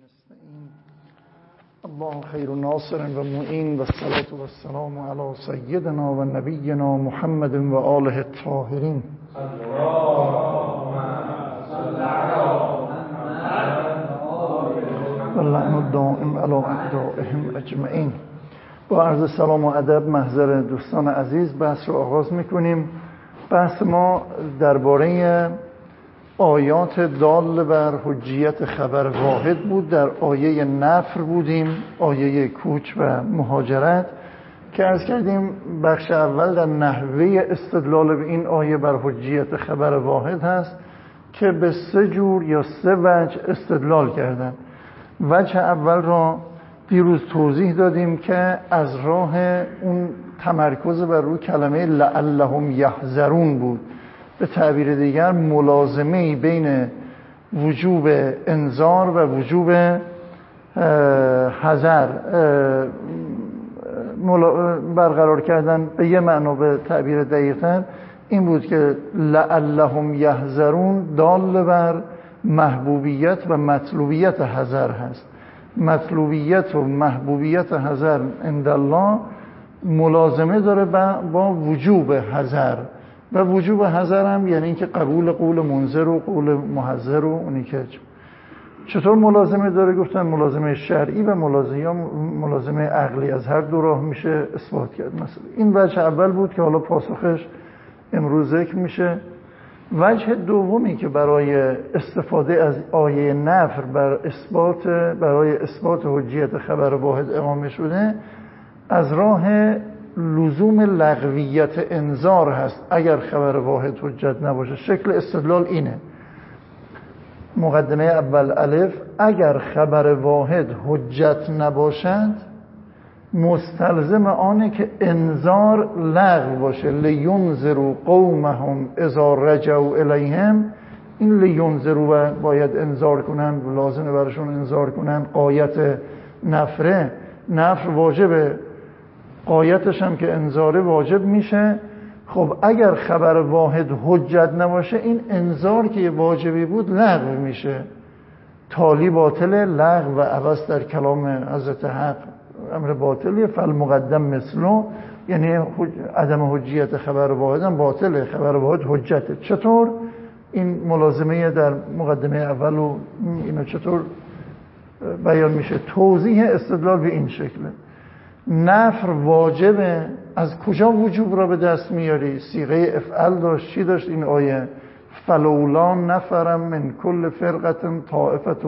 نستعين الله خير ناصر ومعين والصلاة والسلام على سيدنا ونبينا محمد وآله الطاهرين واللعن الدائم على أعدائهم أجمعين. با عرض سلام و ادب محضر دوستان عزیز بحث رو آغاز میکنیم. بحث ما درباره آیات دال بر حجیت خبر واحد بود. در آیه نفر بودیم، آیه کوچ و مهاجرت که عرض کردیم بخش اول در نحوه استدلال به این آیه بر حجیت خبر واحد هست که به سه جور یا سه وجه استدلال کردن. وجه اول را دیروز توضیح دادیم که از راه اون تمرکز بر روی کلمه لعلهم یحذرون بود، به تعبیر دیگر ملازمه‌ای بین وجوب انذار و وجوب حذر برقرار کردن. به یه معنا به تعبیر دقیق‌تر این بود که لعلهم یحذرون دال بر محبوبیت و مطلوبیت حذر هست. مطلوبیت و محبوبیت حذر عند الله ملازمه داره با وجوب حذر، و وجوب حذر هم یعنی اینکه قبول قول منذر و قول محذر و اونی که چطور ملازمه داره. گفتن ملازمه شرعی و ملازمه عقلی، از هر دو راه میشه اثبات کرد. مثلا این وجه اول بود که حالا پاسخش امروز ذکر میشه. وجه دومی که برای استفاده از آیه نفر برای اثبات حجیت خبر واحد اقامه شده از راه لزوم لغویت انذار هست اگر خبر واحد حجت نباشه. شکل استدلال اینه: مقدمه اول الف، اگر خبر واحد حجت نباشد مستلزم آنه که انذار لغو باشه. لینذروا قومهم اذا رجعوا الیهم، این لینذروا باید انذار کنن، لازمه براشون انذار کنن. قایت نفره، نفر واجبه، قایتش هم که انذاره واجب میشه. خب اگر خبر واحد حجت نباشه این انذار که واجبی بود لغو میشه. تالی باطله، لغو و عوض در کلام حضرت حق امر باطلیه. فالمقدم مثلو، یعنی عدم حجیت خبر واحد هم باطله، خبر واحد حجته. چطور این ملازمه در مقدمه اول و اینو چطور بیان میشه؟ توضیح استدلال به این شکله: نفر واجبه. از کجا وجوب را به دست میاری؟ صیغه افعل داشت. چی داشت این آیه؟ فلولا نفرم من کل فرقة طائفة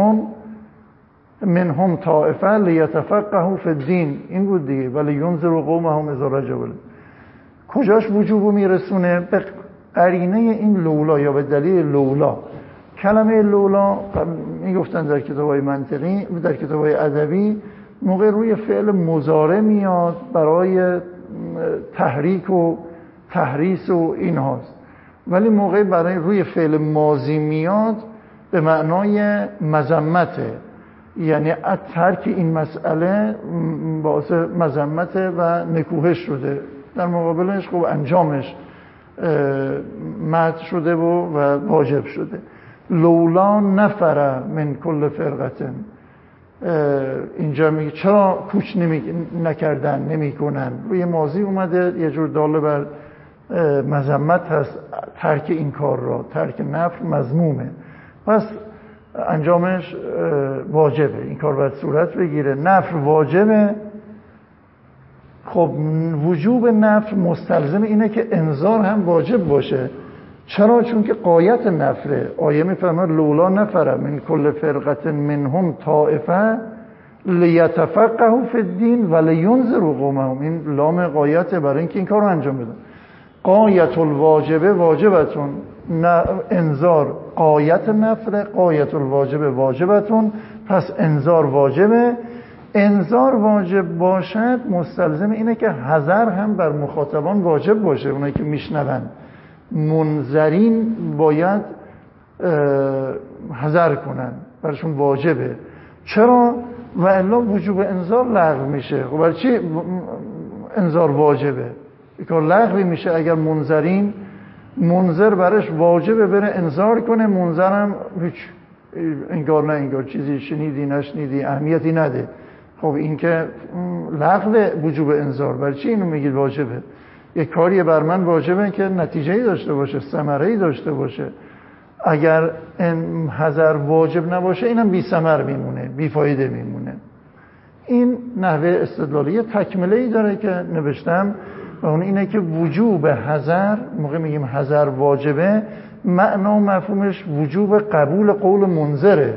منهم طائفه لیتفقهوا فی الدین. این بود دیگه، ولی ینذروا قومهم اذا رجعوا. کجاش وجوبو میرسونه؟ به قرینه این لولا یا به دلیل لولا. کلمه لولا میگفتن در کتابای منطقی، در کتابای ادبی، موقع روی فعل مضارع میاد برای تحریک و تحریس و این هاست، ولی موقع برای روی فعل ماضی میاد به معنای مذمته، یعنی ترک این مسئله باعث مذمت و نکوهش شده، در مقابلش خب انجامش مدح شده و واجب شده. لولا نفر من کل فرقة، اینجا میگه چرا کوچ نکردن، نمیکنن. روی ماضی اومده، یه جور داله بر مذمت هست ترک این کار را. ترک نفر مذمومه، پس انجامش واجبه، این کار باید صورت بگیره. نفر واجبه. خب وجوب نفر مستلزم اینه که انذار هم واجب باشه. چرا؟ چون که قایت نفره. آیه میفرمه لولا نفره من کل فرقة منهم طائفه لیتفقهوا فی الدین و لینذروا قومهم. این لام قایته برای اینکه این کار رو انجام بدن. قایت الواجبه واجبتون، انذار قایت نفره، قایت الواجبه واجبتون، پس انذار واجبه. انذار واجب باشد مستلزم اینه که حذر هم بر مخاطبان واجب باشه. اونایی که میشنون منذرین باید حذر کنن، برشون واجبه. چرا؟ و الا وجوب انذار لغو میشه. خب برای چی انذار واجبه؟ این کار لغوی میشه اگر منذرین، منذر برش واجبه بره انذار کنه، منذرم هیچ انگار نه انگار، چیزی شنیدی نشنیدی اهمیتی نده. خب این که لغو وجوب انذار، برای چی اینو میگید واجبه؟ یک کاری بر من واجبه که نتیجه‌ای داشته باشه، ثمره‌ای داشته باشه. اگر این حذر واجب نباشه اینم بی ثمر میمونه، بی فایده میمونه. این نحوه استدلالی یه تکمله‌ای داره که نوشتم و اون اینه که وجوب حذر، موقع میگیم حذر واجبه، معنا و مفهومش وجوب قبول قول منذره.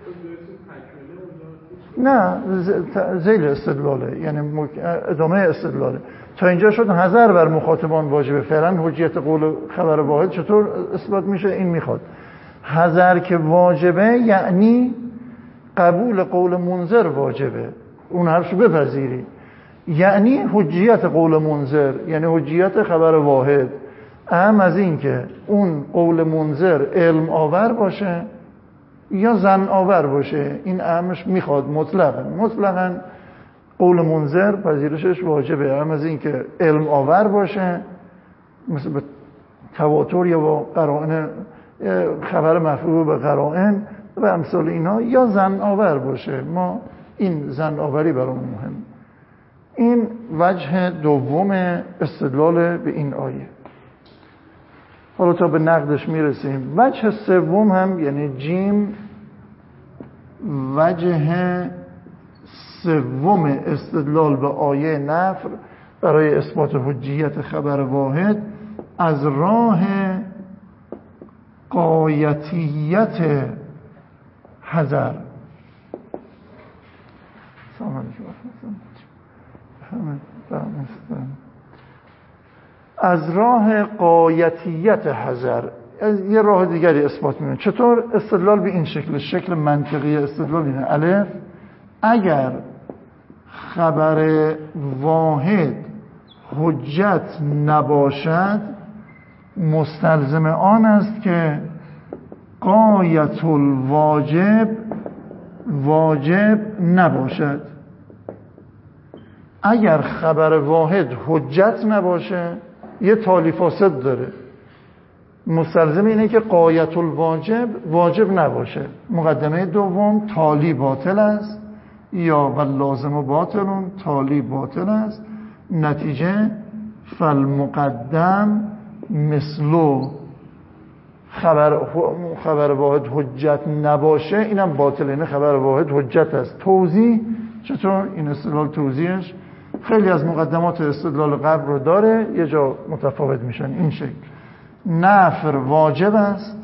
نه ذیل استدلاله، یعنی ادامه استدلاله. تا اینجا شد حذر بر مخاطبان واجبه، فعلا حجیت قول خبر واحد چطور اثبات میشه؟ این میخواد حذر که واجبه یعنی قبول قول منذر واجبه، اون حرفشو بپذیری، یعنی حجیت قول منذر، یعنی حجیت خبر واحد. اهم از این که اون قول منذر علم آور باشه یا ظن آور باشه، این اهمش میخواد مطلقاً قول منذر پذیرشش واجبه. اهم از این که علم آور باشه، مثل به تواتر یا با قرائن، خبر مفعول به قرائن و امثال اینا، یا ظن آور باشه. ما این ظن آوری برامون مهم. این وجه دوم استدلال به این آیه. حالا تا به نقدش میرسیم. وجه سوم هم یعنی جیم، وجه سوم استدلال به آیه نفر برای اثبات حجیت خبر واحد از راه غایتیت حذر. از راه غایتیت حذر، از یه راه دیگری اثبات می‌کنه. چطور؟ استدلال به این شکل منطقی استدلال اینه: الف، اگر خبر واحد حجت نباشد مستلزم آن است که غایت الواجب واجب نباشد. اگر خبر واحد حجت نباشه یه تالی فاسد داره، مستلزم اینه که غایت الواجب واجب نباشه. مقدمه دوم تالی باطل است، یا و لازم باطلون، تالی باطل است، نتیجه فالمقدم مثلو، خبر واحد حجت نباشه اینم باطل، اینه خبر واحد حجت است. توضیح چطور؟ این استدلال توضیحش خیلی از مقدمات استدلال قبل رو داره، یه جا متفاوت میشن. این شکل: نفر واجب است،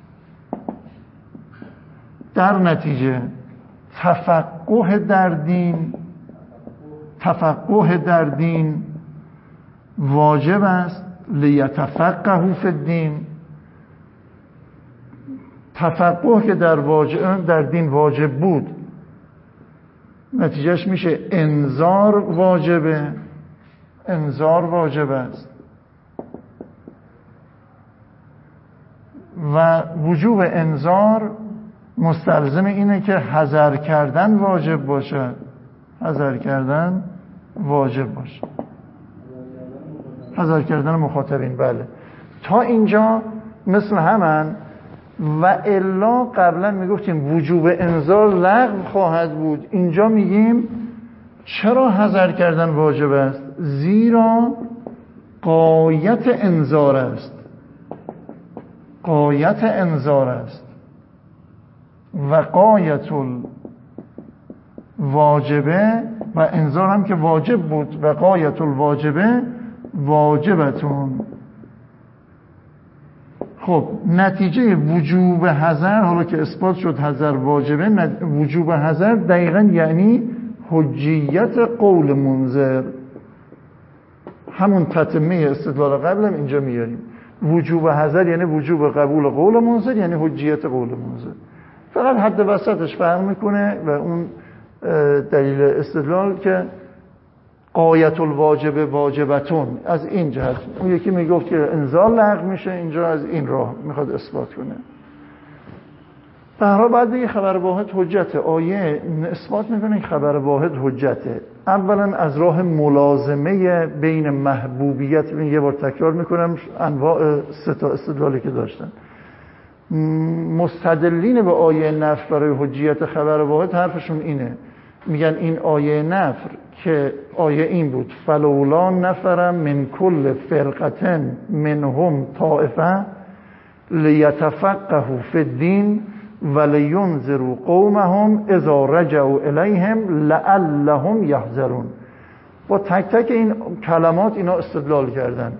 در نتیجه تفقه در دین واجب است، لیتفقهوا فی الدین. تفقه که در دین واجب بود، نتیجهش میشه انذار واجبه، انذار واجب است. و وجوب انذار مستلزم اینه که حذر کردن واجب باشه، حذر کردن واجب باشه، حذر کردن مخاطبین. بله تا اینجا مثل همان. و الا قبلا میگفتیم وجوب انذار لغو خواهد بود، اینجا میگیم چرا حذر کردن واجب است؟ زیرا غایت انذار است، غایت انذار است. و غایت الواجبه، و انذار هم که واجب بود، و غایت الواجبه واجبتون. خب نتیجه وجوب حذر، حالا که اثبات شد حذر واجبه، وجوب حذر دقیقا یعنی حجیت قول منذر. همون تتمه استدلال قبلم اینجا میاریم. وجوب حذر یعنی وجوب قبول قول منذر، یعنی حجیت قول منذر. فقط حد وسطش فرق میکنه و اون دلیل استدلال که غایت الواجب واجبتون، از این جهت. اون یکی میگفت که انذار لغو میشه، اینجا از این راه میخواد اثبات کنه. به هر حال بعد بگه خبر واحد حجته. آیه اثبات میکنه که خبر واحد حجته. اولا از راه ملازمه بین محبوبیت، یه بار تکرار میکنم انواع سه تا استدلالی که داشتن. مستدلین به آیه نفر برای حجیت خبر واحد حرفشون اینه، میگن این آیه نفر که آیه این بود فلولا نفر من کل فرقة منهم طائفه لیتفقهوا فی الدین ولینذروا قومهم اذا رجعوا الیهم لعلهم یحذرون. با تک تک این کلمات اینا استدلال کردن.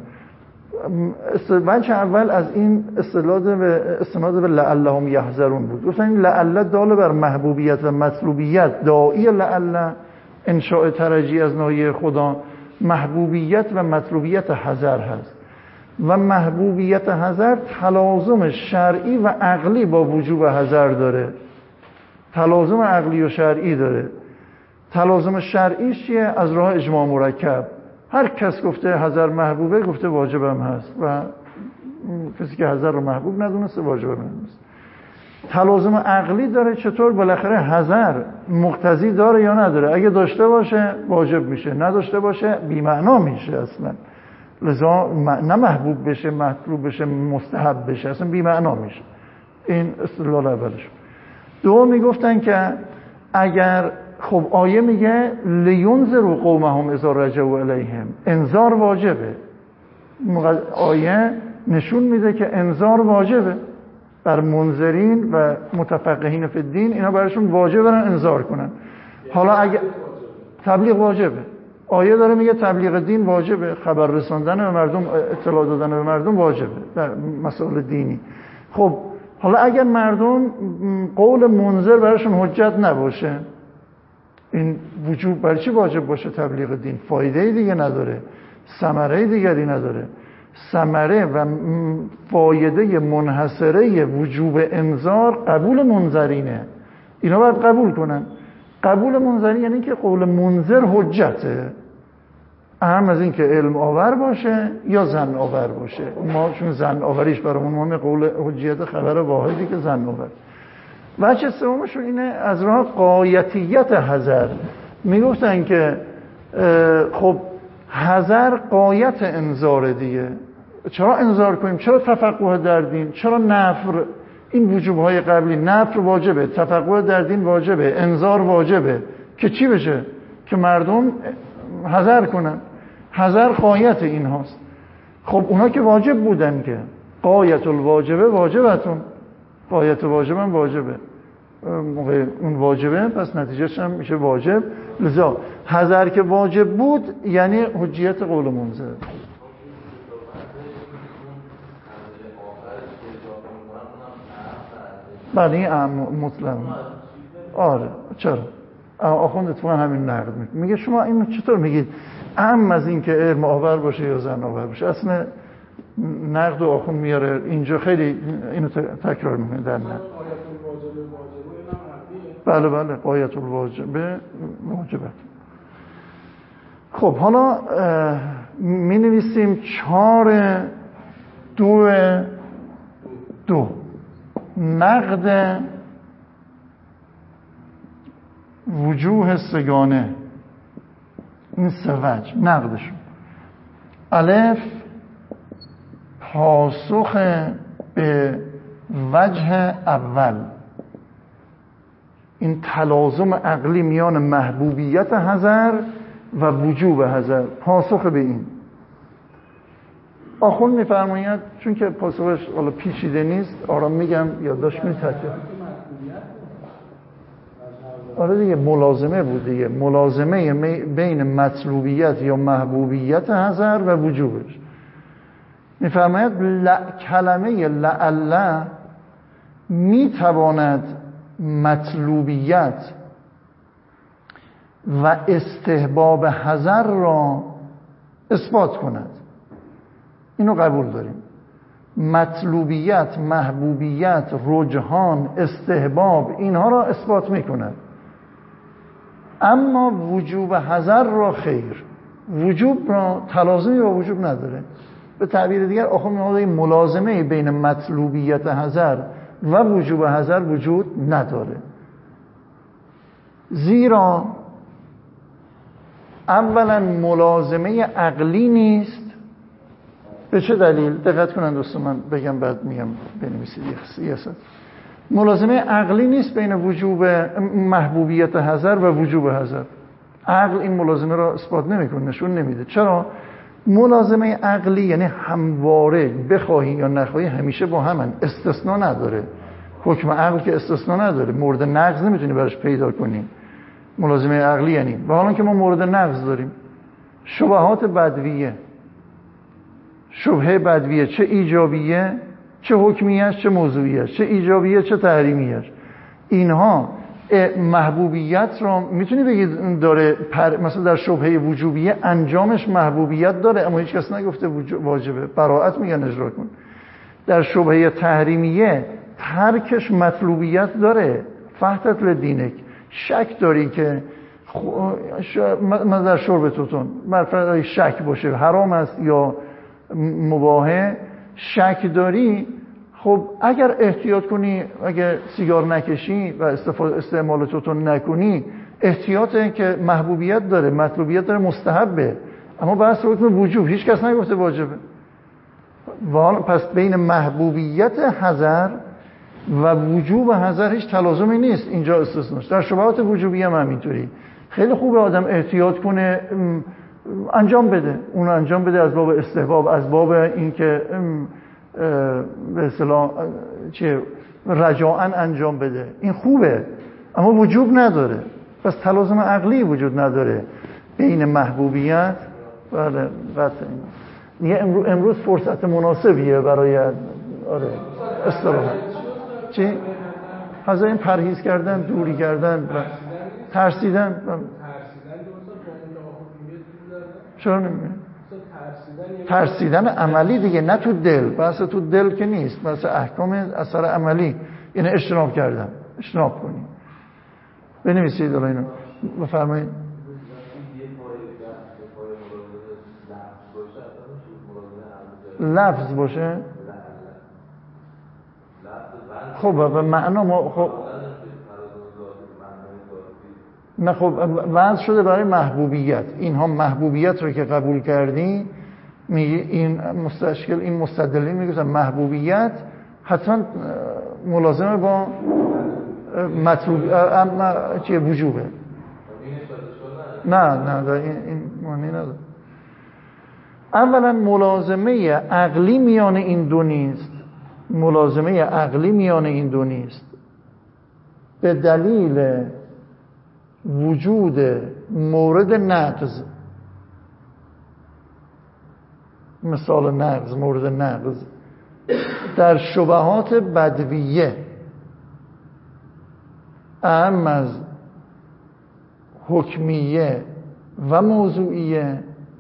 بچه اول از این استناد به لعلهم یحذرون بود. گفتن این لعل داله بر محبوبیت و مطلوبیت، داعی لعل انشاء ترجی از ناحیه خدا، محبوبیت و مطلوبیت حذر هست و محبوبیت حذر تلازم شرعی و عقلی با وجوب حذر داره، تلازم عقلی و شرعی داره. تلازم شرعیش چیه؟ از راه اجماع مرکب، هر کس گفته حذر محبوبه گفته واجبم هست و کسی که حذر رو محبوب ندونسته واجبم هست. تلازم عقلی داره، چطور؟ بالاخره حذر مقتضی داره یا نداره؟ اگه داشته باشه واجب میشه، نداشته باشه بی‌معنا میشه اصلا، لذا نه محبوب بشه، مطلوب بشه، مستحب بشه، اصلا بی‌معنا میشه. این استدلال اولش. دوم میگفتن که اگر خب آیه میگه لینذروا قومهم اذا رجعوا الیهم، انذار واجبه. آیه نشون میده که انذار واجبه بر منذرین و متفقهین فی الدین، اینا براشون واجبه برن انذار کنن. حالا اگه تبلیغ واجبه، آیه داره میگه تبلیغ دین واجبه، خبر رساندن به مردم، اطلاع دادن به مردم واجبه در مسائل دینی. خب حالا اگر مردم قول منذر براشون حجت نباشه، این وجوب برای چی واجب باشه تبلیغ دین؟ فایده دیگه نداره، ثمره دیگری نداره. ثمره و فایده منحصره وجوب انذار قبول منذرینه، اینا باید قبول کنن. قبول منذرین یعنی که قول منذر حجته، اهم از این که علم آور باشه یا ظن آور باشه. ما چون ظن آوریش برامون مهمه، قول حجیت خبر واحدی که ظن آور. وجه سومشون اینه از راه غایتیت حذر. میگفتن که خب حذر غایت انذار دیگه، چرا انذار کنیم؟ چرا تفقه در دین؟ چرا نفر؟ این وجوبهای قبلی، نفر واجبه، تفقه در دین واجبه، انذار واجبه که چی بشه؟ که مردم حذر کنن. حذر غایت این هاست. خب اونا که واجب بودن که غایت الواجبه واجبتون، غایت واجبم واجبه، موقع اون واجبه پس نتیجهش هم میشه واجب. لذا حذر که واجب بود یعنی حجیت قول منذر. بله این مطلق. آره چرا؟ آخوند اتفاقا همین نقد میگه شما این چطور میگید اهم از این که علم آور باشه یا ظن آور باشه؟ اصلا نقد و آخوند میاره اینجا خیلی اینو تکرار میکنه در نقد. بله بله غایت الواجبه واجبت. خب حالا می نویسیم 4.2 نقد وجوه سگانه. این سه وجه نقدشون: الف پاسخ به وجه اول، این تلازم عقلی میان محبوبیت حذر و وجوب حذر، پاسخ به این. آخوند میفرماید چون که پاسخش حالا پیچیده نیست آرام میگم یادداشت کنید تکرار. آره دیگه ملازمه بود دیگه، ملازمه بین مطلوبیت یا محبوبیت حذر و وجوبش. میفرماید کلمه لعل میتواند مطلوبیت و استحباب حذر را اثبات کند. اینو قبول داریم. مطلوبیت، محبوبیت، رجحان، استحباب اینها را اثبات میکند، اما وجوب حذر را خیر. وجوب را تلازمی با وجوب نداره. به تعبیر دیگر آخوند میگه ملازمه بین مطلوبیت حذر و وجوب حذر وجود نداره، زیرا اولا ملازمه عقلی نیست به چه دلیل؟ دقت کنن دوستان، من بگم بعد میگم بنویسید یه ساعت. ملازمه عقلی نیست بین وجوب محبوبیت حذر و وجوب حذر. عقل این ملازمه را اثبات نمیکنه، نشون نمیده. چرا؟ ملازمه عقلی یعنی همواره بخواهی یا نخواهی همیشه با همن، استثناء نداره. حکم عقل که استثناء نداره، مورد نقض نمیتونی براش پیدا کنی. ملازمه عقلی یعنی و حالا که ما مورد نقض داریم، شبهات بدویه، شبهه بدویه، چه ایجابیه چه حکمیه چه موضوعیه، چه ایجابیه چه تحریمیه، اینها محبوبیت رو میتونی بگید داره. مثلا در شبهه وجوبیه انجامش محبوبیت داره اما هیچ کس نگفته واجبه، براءت میگن اجرا کن. در شبهه تحریمیه ترکش مطلوبیت داره، فحتت لدینک. شک داری که من در شرب توتون برفرض شک باشه حرام است یا مباحه، شک داری، خب اگر احتیاط کنی، اگر سیگار نکشی و استعمال توتون نکنی، احتیاطه که محبوبیت داره، مطلوبیت داره، مستحبه. اما بحث حکم وجوب هیچ کس نگفته واجبه. پس بین محبوبیت حذر و وجوب حذر هیچ تلازمی نیست، اینجا استثناست. در شبهات وجوبی هم همینطوری. خیلی خوبه آدم احتیاط کنه، انجام بده، اون انجام بده از باب استحباب، از باب اینکه به اصطلاح رجاءً انجام بده، این خوبه، اما وجوب نداره. پس تلازم عقلی وجود نداره بین محبوبیت. بله قطعا امروز فرصت مناسبیه برای استراحت. چی؟ حاضر این پرهیز کردن، دوری کردن و ترسیدن. چرا نمیگه؟ ترسیدن عملی دیگه، نه تو دل. بحث تو دل که نیست، بحث احکام اثر عملی، یعنی اجتناب کردن. اجتناب کنی. بنویسید الان اینو بفرمایید. لفظ باشه. خب به معنا ما خب نه، خب وضع شده برای محبوبیت. اینها محبوبیت رو که قبول کردی، میگه این مستشکل، این مستدلین میگن محبوبیت حتما ملازمه با مطلوب چیه وجوبه. نه این معنی نداره. اولا ملازمه عقلی میان این دو نیست. ملازمه عقلی میان این دو نیست به دلیل وجود مورد نقض. مثال نقض، مورد نقض در شبهات بدویه اهم از حکمیه و موضوعیه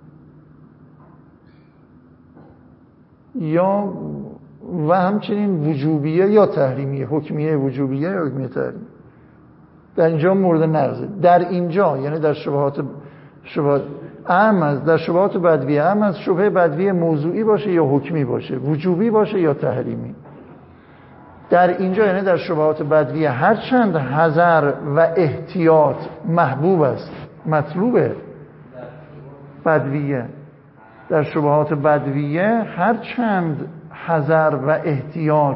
یا و همچنین وجوبیه یا تحریمیه، حکمیه وجوبیه یا حکمیه تحریمیه. در اینجا مورد نقضه. در اینجا یعنی در شبهات اهم از در شبهات بدویه، اهم از شبهه بدویه موضوعی باشه یا حکمی باشه، وجوبی باشه یا تحریمی. در اینجا یعنی در شبهات بدویه هرچند حذر و احتیاط محبوب است، مطلوبه بدویه، در شبهات بدویه هرچند حذر و احتیاط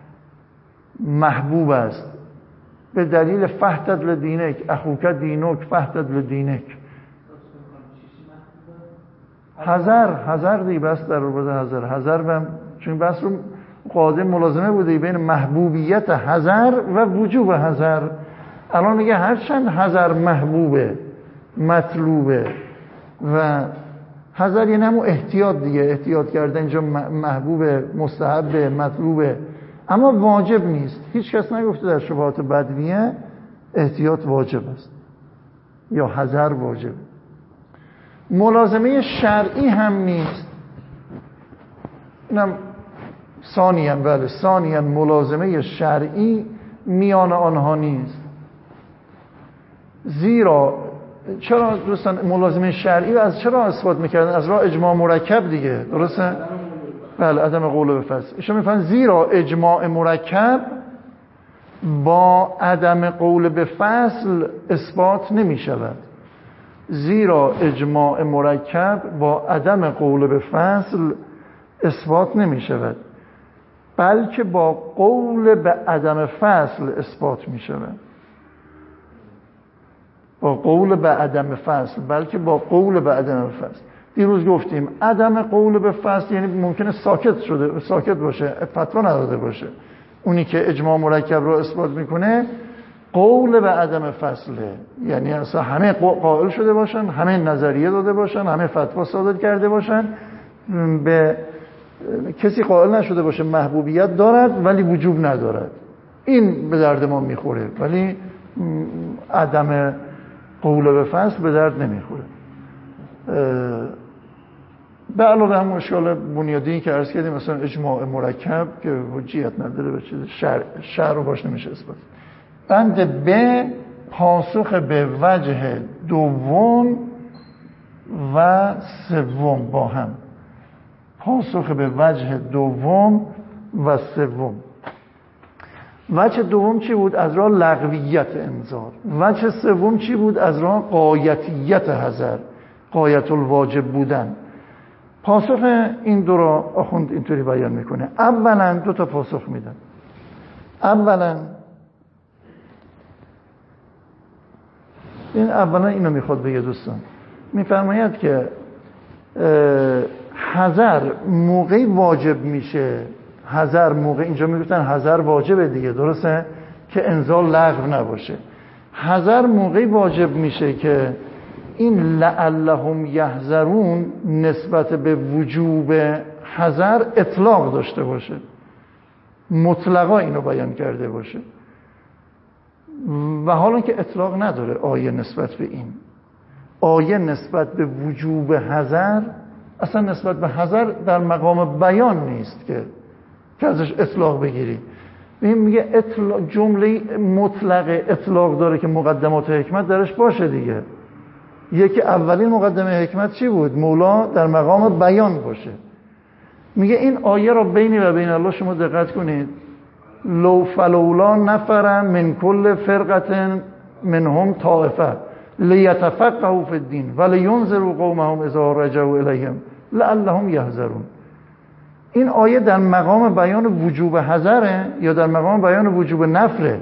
محبوب است به دلیل فحتت لدینک اخوک دینک فحتت لدینک. حذر دی بس در رو حذر و چون بس رو قاضی ملازمه بوده بین محبوبیت حذر و وجوب حذر. الان میگه هرچند حذر محبوبه مطلوبه و حذر یعنی همون احتیاط دیگه، احتیاط کردن اینجا محبوبه، مستحبه، مطلوبه، اما واجب نیست. هیچ کس نگفته در شبهات بدویه احتیاط واجب است یا حذر واجب. ملازمه شرعی هم نیست. اینم ثانیاً ملازمه شرعی میان آنها نیست. زیرا چرا دوستان ملازمه شرعی از چرا اثبات میکردن؟ از راه اجماع مرکب دیگه، درسته؟ بله، عدم قول به فصل. ایشون میفهمن زیرا اجماع مرکب با عدم قول به فصل اثبات نمیشود. زیرا اجماع مرکب با عدم قول به فصل اثبات نمی شود، بلکه با قول به عدم فصل اثبات می شود. با قول به عدم فصل، بلکه با قول به عدم فصل. دیروز گفتیم عدم قول به فصل یعنی ممکنه ساکت باشه، فتوا نداده باشه. اونی که اجماع مرکب رو اثبات میکنه قول به عدم فصله، یعنی اصلا همه قائل شده باشن، همه نظریه داده باشن، همه فتوا صادر کرده باشن، به کسی قائل نشده باشه محبوبیت دارد ولی وجوب ندارد. این به درد ما میخوره، ولی عدم قول به فصل به درد نمیخوره. به علاوه هم اشکال بنیادی که عرض کردیم، مثلا اجماع مرکب که حجیت نداره، به چیز شرع رو باش نمیشه اثبات. بند ب پاسخ به وجه دوم و سوم با هم. پاسخ به وجه دوم و سوم. وجه دوم چی بود؟ از راه لغویت انذار. وجه سوم چی بود؟ از راه غایتیت حذر، غایت الواجب بودن. پاسخ این دو را آخوند اینطوری بیان میکنه. اولا دو تا پاسخ میدن. اولا اینو میخواد بگه دوستان، میفرماید که حذر موقعی واجب میشه، حذر موقع، اینجا میگفتن حذر واجبه دیگه، درسته، که انزال لغو نباشه. حذر موقعی واجب میشه که این لعلهم یحذرون نسبت به وجوب حذر اطلاق داشته باشه، مطلقا اینو بیان کرده باشه. و حالا که اطلاق نداره آیه نسبت به این، آیه نسبت به وجوب حذر، اصلا نسبت به حذر در مقام بیان نیست که ازش اطلاق بگیری. این میگه جمله مطلق اطلاق داره که مقدمات حکمت درش باشه دیگه. یکی اولین مقدمه حکمت چی بود؟ مولا در مقام بیان باشه. میگه این آیه را بینی و بین الله شما دقت کنید. لو فلولا نفر من کل فرقة منهم طائفه لیتفقهوا فی الدین ولینذروا قومهم اذا رجعوا الیهم لعلهم یحذرون. این آیه در مقام بیان وجوب حذره یا در مقام بیان وجوب نفره؟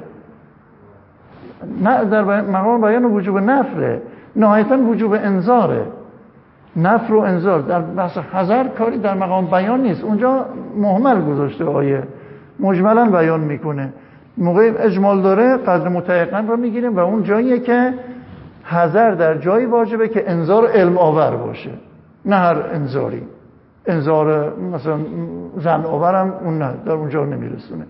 نه، در مقام بیان وجوب نفره، نهایتا وجوب انذاره. نفر و انذار در بحث حذر کاری در مقام بیان نیست، اونجا مهمل گذاشته آیه، مجملا بیان میکنه. موقع اجمال داره قدر متيقن رو میگیریم و اون جاییه که حذر در جایی واجبه که انذار علم آور باشه، نه هر انذاری. انذار مثلا زن آورم اون نه، در اونجا نمیرسونه.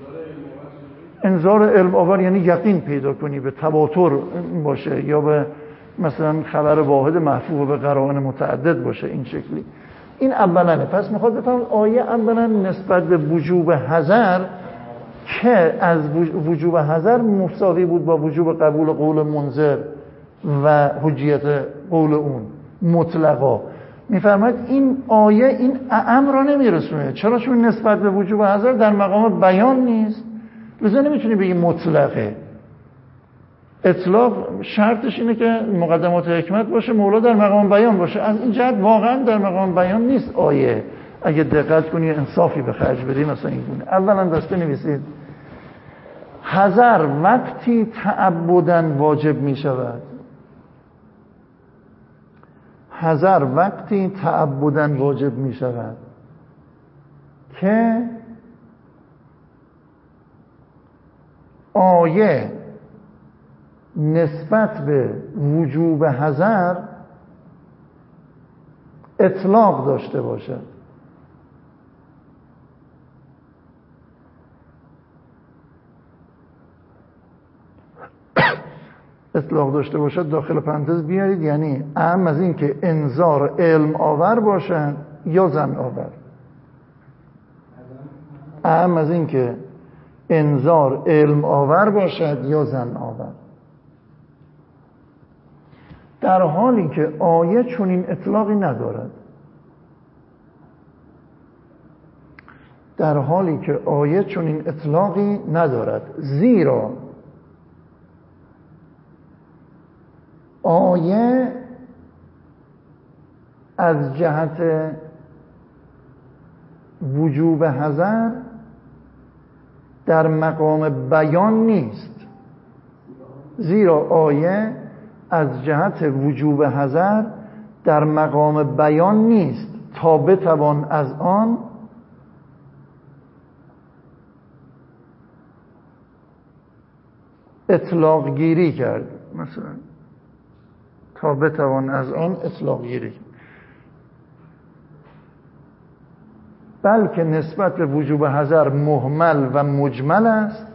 انذار علم آور یعنی یقین پیدا کنی، به تواتر باشه یا به مثلا خبر واحد محفوظ به قرائن متعدد باشه، این شکلی. این اولنه. پس میخواد بفهم آیه اولا نسبت به وجوب حذر که از وجوب حذر مساوی بود با وجوب قبول قول منذر و حجیت قول اون مطلقا. میفرماید این آیه این اعم را نمیرسونه. چرا؟ چون نسبت به وجوب حذر در مقام بیان نیست، لذا نمیتونی بگی مطلقه. اطلاق شرطش اینه که مقدمات حکمت باشه، مولا در مقام بیان باشه. از این جهت واقعا در مقام بیان نیست آیه. اگه دقت کنی انصافی به خرج بدی مثلا این گونه. اولا دست بنویسید حذر وقتی تعبداً واجب می شود. حذر وقتی تعبداً واجب می شود که آیه نسبت به وجوب حذر اطلاق داشته باشد. اطلاق داشته باشد داخل پرانتز بیارید، یعنی اهم از این که انذار علم آور باشد یا زن آور. اهم از این که انذار علم آور باشد یا زن آور. در حالی که آیه چنین اطلاقی ندارد. در حالی که آیه چنین اطلاقی ندارد، زیرا آیه از جهت وجوب حذر در مقام بیان نیست، زیرا آیه از جهت وجوب حذر در مقام بیان نیست تا بتوان از آن اطلاق گیری کرد. مثلا تا بتوان از آن اطلاق گیری، بلکه نسبت به وجوب حذر مهمل و مجمل است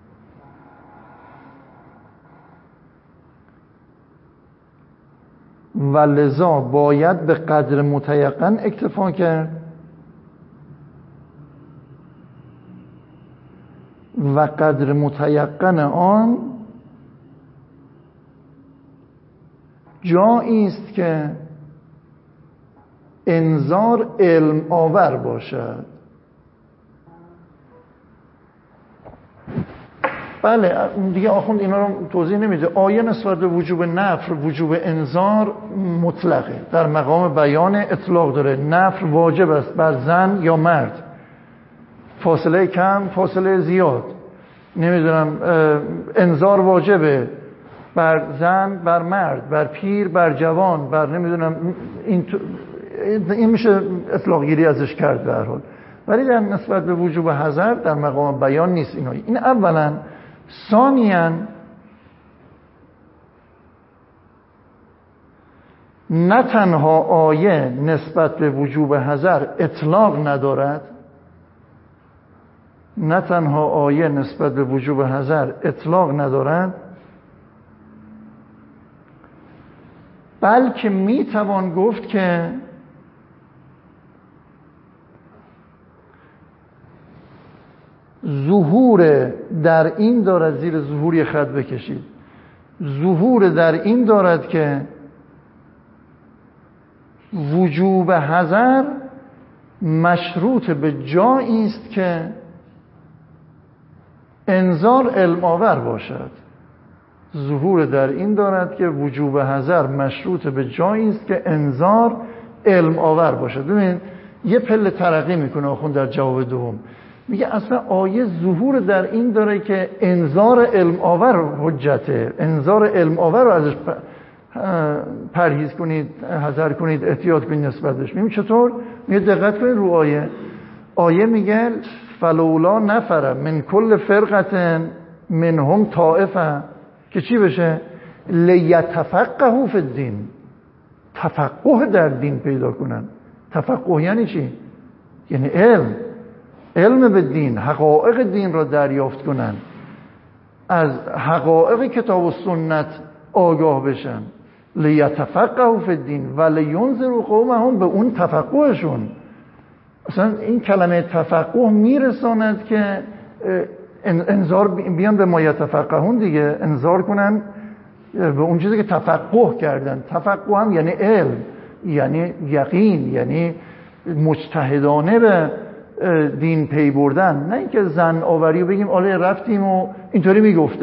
و لذا باید به قدر متیقن اکتفا کرد و قدر متیقن آن جایی است که انذار علم آور باشد. بله دیگه آخوند اینا رو توضیح نمیده. آیه نسبت به وجوب نفر، وجوب انذار مطلقه، در مقام بیان اطلاق داره. نفر واجب است بر زن یا مرد، فاصله کم فاصله زیاد، نمیدونم انذار واجبه بر زن بر مرد، بر پیر بر جوان، بر نمیدونم این میشه اطلاق گیری ازش کرد به هر حال. ولی در نسبت به وجوب حذر در مقام بیان نیست. این اولا. ثانیاً نه تنها آیه نسبت به وجوب حذر اطلاق ندارد، نه تنها آیه نسبت به وجوب حذر اطلاق ندارد، بلکه میتوان گفت که ظهور در این دارد، زیر ظهوری خط بکشید، ظهور در این دارد که وجوب حذر مشروط به جایی است که انذار علم آور باشد. ظهور در این دارد که وجوب حذر مشروط به جایی است که انذار علم آور باشد. ببین یه پله ترقی میکنه آخوند در جواب دوم، میگه اصلا آیه ظهور در این داره که انذار علم آور حجته، انذار علم آور رو ازش پرهیز کنید، حذر کنید، احتیاط کنید نسبتش. میگه چطور؟ میگه دقت کنید رو آیه. آیه میگه فلولا نفر من کل فرقه منهم طائفه، که چی بشه؟ لیتفقهوا فی الدین، تفقه در دین پیدا کنن. تفقه یعنی چی؟ یعنی علم به دین، حقایق دین را دریافت کنن، از حقایق کتاب و سنت آگاه بشن. لیتفقهوا فی الدین و لینذروا قومهم، به اون تفقهشون. اصلا این کلمه تفقه میرساند که انذار بیان به ما یتفقهون دیگه، انذار کنن به اون چیزی که تفقه کردن. تفقه هم یعنی علم، یعنی یقین، یعنی مجتهدانه به دین پی بردن. نه اینکه زن آوری رو بگیم آله رفتیم و اینطوری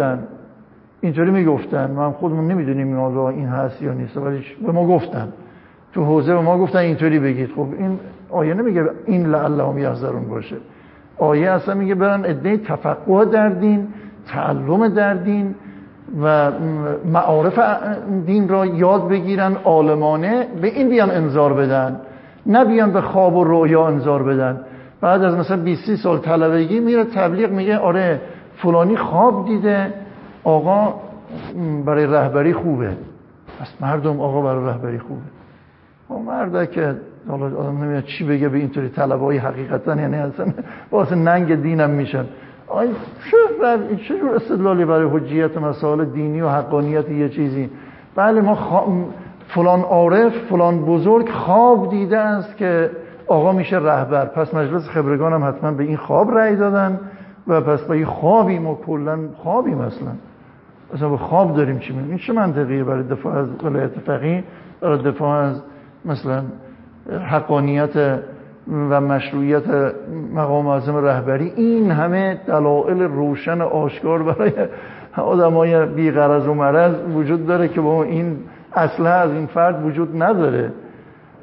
میگفتن ما هم خودمون نمیدونیم این هست یا نیست، ولی به ما گفتن، تو حوزه به ما گفتن اینطوری بگید. خب این آیه نمیگه این لعلهم یحذرون باشه. آیه اصلا میگه برن عده تفقه در دین، تعلم در دین و معارف دین را یاد بگیرن عالمانه، به این بیان انذار بدن، نه بیان به خواب و رؤیا انذار بدن. بعد از مثلا 20 سال طلبگی میره تبلیغ، میگه آره فلانی خواب دیده، آقا برای رهبری خوبه. پس مردم آقا برای رهبری خوبه. با مرده که حالا آدم نمیاد چی بگه به اینطوری طلبای حقیقتا، یعنی اصلا واسه ننگ دینم میشن. چه جور استدلالی برای حجیت مسائل دینی و حقانیت یه چیزی؟ بله ما فلان عارف فلان بزرگ خواب دیده است که آقا میشه رهبر، پس مجلس خبرگان هم حتما به این خواب رأی دادن و پس با این خوابیم و کلا خوابیم. اصلا به خواب داریم چی میگیم؟ این چه منطقیه برای دفاع از ولایت فقیه، برای دفاع از مثلا حقانیت و مشروعیت مقام معظم رهبری؟ این همه دلایل روشن آشکار برای آدمای بی غرض و مرض وجود داره که با این اصلا از این فرد وجود نداره.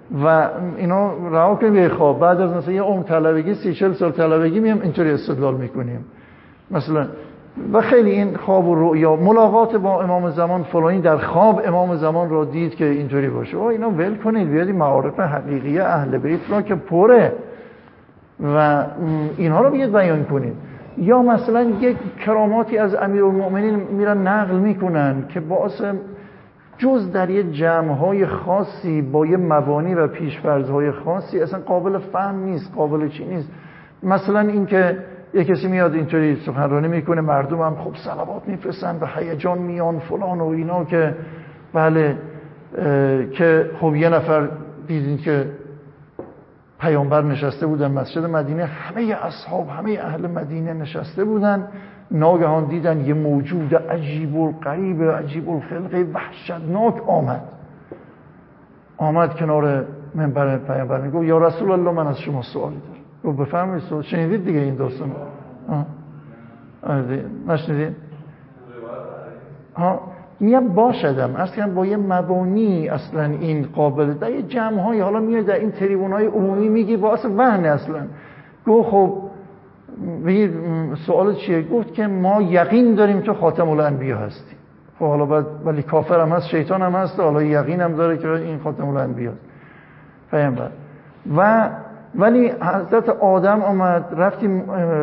و اینا رها کنیم به خواب. بعد از مثلا یه عمر طلبگی 30-40 سال طلبگی میام اینطوری استدلال میکنیم مثلا. و خیلی این خواب و رؤیا، ملاقات با امام زمان فلانی در خواب امام زمان را دید که اینطوری باشه، اینا ول کنید، بیاد این معارف حقیقی اهل بیت را که پره و اینها رو بیاد بیان کنید. یا مثلا یک کراماتی از امیرالمؤمنین میرن نقل میکنن که باعث جز در یه جمع‌های خاصی با یه مبانی و پیش‌فرض‌های خاصی اصلا قابل فهم نیست، قابل چی نیست. مثلا این که یه کسی میاد اینطوری سخنرانی میکنه، مردم هم خب صلوات میفرستن به هیجان میان فلان و اینا، که بله که خب یه نفر دیدین که پیامبر نشسته بودن مسجد مدینه، همه اصحاب همه اهل مدینه نشسته بودن، ناگهان دیدن یه موجود عجیب و غریب عجیب الخلقه وحشتناک آمد کنار منبر پیامبر، میگه یا رسول الله من از شما سوالی دارم. گفت بفرمایید سوال. شنیدید دیگه این داستان؟ نشنیدید؟ میگم باشدم اصلا با یه مبانی اصلا این قابل در یه جمع‌های، حالا میاد در این تریبون‌های عمومی میگی واسه وهن اصلا. گفت خب سوال چیه؟ گفت که ما یقین داریم تو خاتم الانبیا هستی. خب حالا بعد ولی کافر هم هست، شیطان هم هست، حالا یقین هم داره که این خاتم الانبیا است. پیامبر و ولی حضرت آدم آمد، رفتیم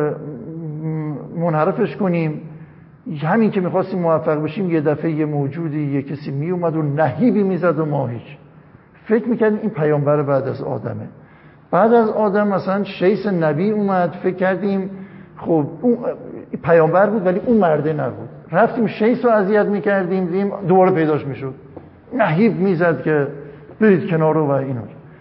منحرفش کنیم، همین که میخواستیم موفق بشیم یه دفعه یه موجودی یه کسی می اومد و نهیبی میزد و ما هیچ فکر میکردیم این پیامبر بعد از آدمه. بعد از آدم مثلا شیس نبی اومد، فکر کردیم خب اون پیامبر بود ولی اون مرده نبود، رفتیم شیس رو اذیت میکردیم، دیدیم دوباره پیداش میشد، نهیب میزد که برید کنار و اینا.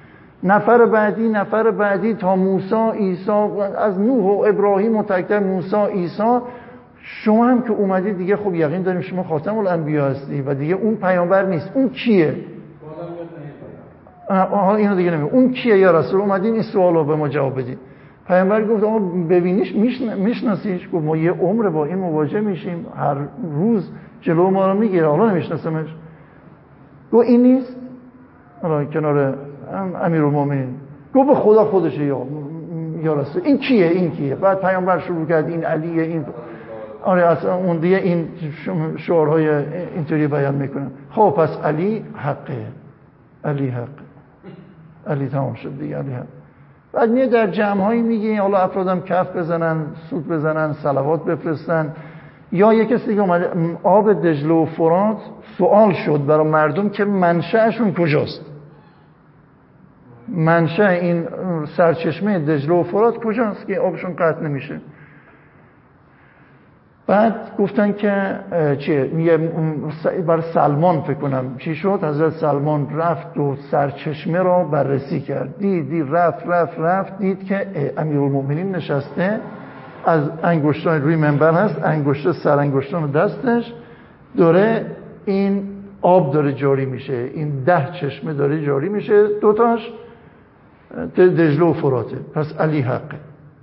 نفر بعدی تا موسی عیسی، از نوح و ابراهیم و تکتر موسی عیسی، شما هم که اومدید دیگه خب یقین داریم شما خاتم الانبیا هستی و دیگه اون پیامبر نیست. اون کیه؟ اینو دیگه نمیگه اون کیه یا رسول؟ اومدین این سوالو به ما جواب بدید. پیامبر گفت آقا ببینیش میشناسیش؟ گفت ما یه عمر با این مواجه میشیم، هر روز جلو ما رو میگیره، حالا نمیشناسمش. گفت این نیست؟ حالا کنار امیرالمومنین گفت به خدا خودشه یا رسول. این کیه؟ بعد پیامبر شروع کرد این علیه، این آره اصلا اون دیگه این شعارهای اینطوری بیان میکنن. خب پس علی حقه، علی تمام شد دیگه، علی حق. بعد میاد در جمع‌هایی میگه حالا افرادم کف بزنن، سوت بزنن، صلوات بفرستن. یا یک کسی که اومده آب دجله و فرات سوال شد برای مردم که منشأشون کجاست، منشأ این سرچشمه دجله و فرات کجاست که آبشون قطع نمیشه. بعد گفتن که چیه؟ برای سلمان فکر کنم چی شد، حضرت سلمان رفت و سرچشمه را بررسی کرد، دید رفت دید که امیرالمؤمنین نشسته، از انگشتان روی منبر هست، انگشت سر انگشتان دستش داره این آب داره جاری میشه، این 10 چشمه داره جاری میشه، 2 تاش دجله و فراته. پس علی حق.